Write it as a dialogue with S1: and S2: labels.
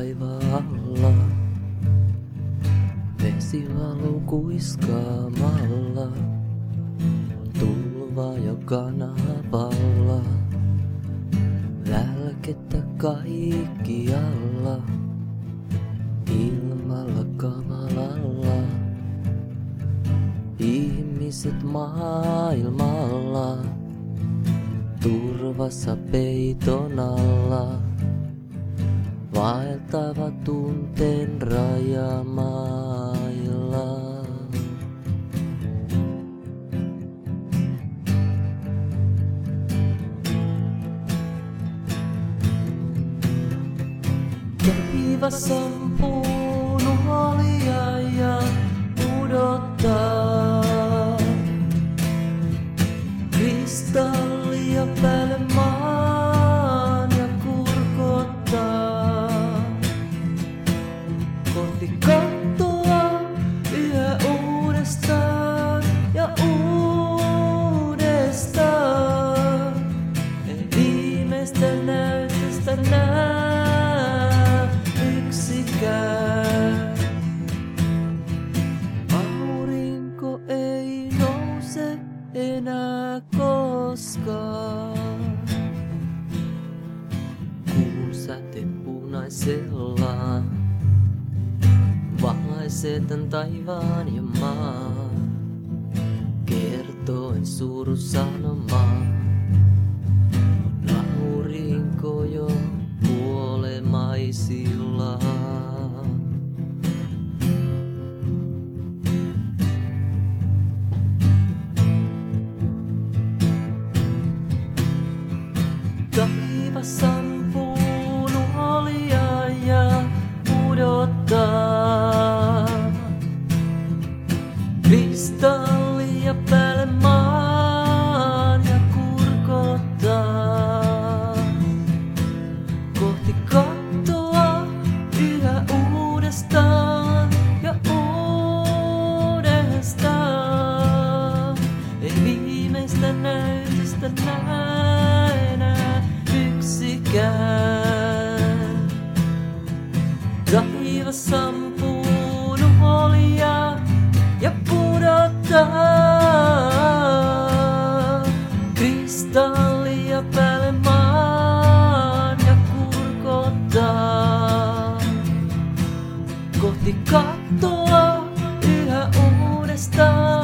S1: taivaalla. Vesilaulu kuiskaamalla on tulva jo kanavalla. Välkettä kaikkialla, ilmalla kamalalla. Ihmiset maailmalla, turvassa peiton alla. Vaeltavat tunteen rajamailla. Taivas ampuu nuolia ja pudottaa kristallia päälle maan ja kurkottaa kohti kattoa yhä uudestaan ja uudestaan. Ei viimeistä näytöstä näe yksikään. Aurinko ei nouse enää koskaan. Kuun säte punaisella valaisee tän taivaan ja maan, kertoen surusanomaa. Aurinko jo kuolemaisilla. Taivas ampuu nuolia ja pudottaa kristallia päälle maan ja kurkottaa kohti kattoa yhä uudestaan ja uudestaan. Ei viimeistä näytöstä näe enää yksikään. Taivas ampuu nuolia ja pudottaa kristallia päälle maan ja kurkottaa kohti kattoa yhä uudestaan.